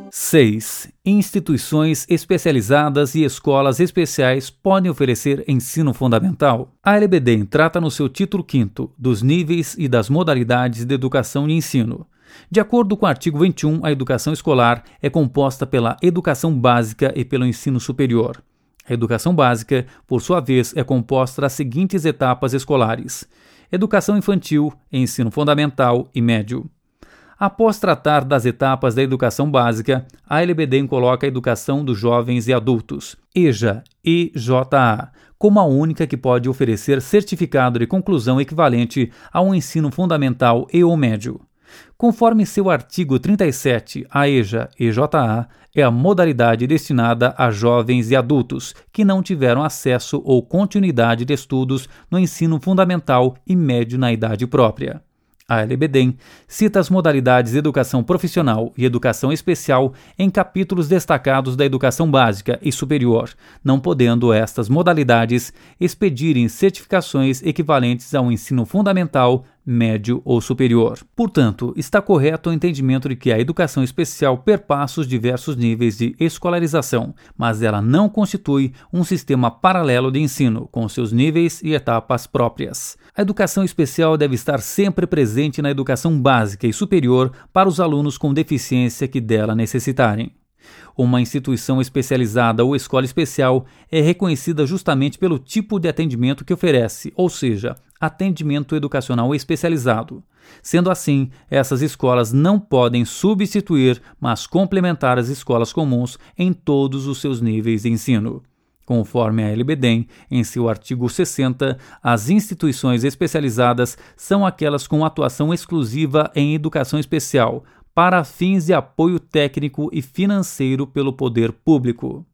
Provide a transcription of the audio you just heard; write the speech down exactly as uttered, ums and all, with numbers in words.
seis. Instituições especializadas e escolas especiais podem oferecer ensino fundamental. A L B D E M trata no seu título quinto dos níveis e das modalidades de educação e ensino. De acordo com o artigo vinte e um, a educação escolar é composta pela educação básica e pelo ensino superior. A educação básica, por sua vez, é composta das seguintes etapas escolares: educação infantil, ensino fundamental e médio. Após tratar das etapas da educação básica, a L B D E M coloca a educação dos jovens e adultos, E J A, E J A, como a única que pode oferecer certificado de conclusão equivalente a um ensino fundamental e ou médio. Conforme seu artigo trinta e sete, a E J A, E J A é a modalidade destinada a jovens e adultos que não tiveram acesso ou continuidade de estudos no ensino fundamental e médio na idade própria. A L B D E M cita as modalidades de educação profissional e educação especial em capítulos destacados da educação básica e superior, não podendo estas modalidades expedirem certificações equivalentes ao ensino fundamental, médio ou superior. Portanto, está correto o entendimento de que a educação especial perpassa os diversos níveis de escolarização, mas ela não constitui um sistema paralelo de ensino, com seus níveis e etapas próprias. A educação especial deve estar sempre presente na educação básica e superior para os alunos com deficiência que dela necessitarem. Uma instituição especializada ou escola especial é reconhecida justamente pelo tipo de atendimento que oferece, ou seja, atendimento educacional especializado. Sendo assim, essas escolas não podem substituir, mas complementar as escolas comuns em todos os seus níveis de ensino. Conforme a L B D E M, em seu artigo sessenta, as instituições especializadas são aquelas com atuação exclusiva em educação especial, para fins de apoio técnico e financeiro pelo poder público.